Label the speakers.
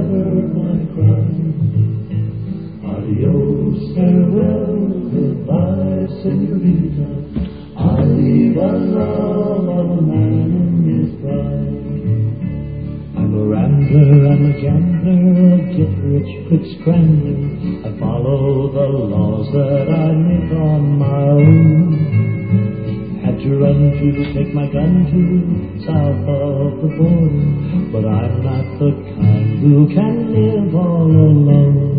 Speaker 1: heard my cry. Adios, farewell, goodbye, senorita. I leave a love of a man in his pride. I'm a rambler, I'm a gambler, a get-rich-quick scrambler. I follow the laws that I make on my own. Had to run to take my gun to south of the border, but I'm not the kind who can live all alone.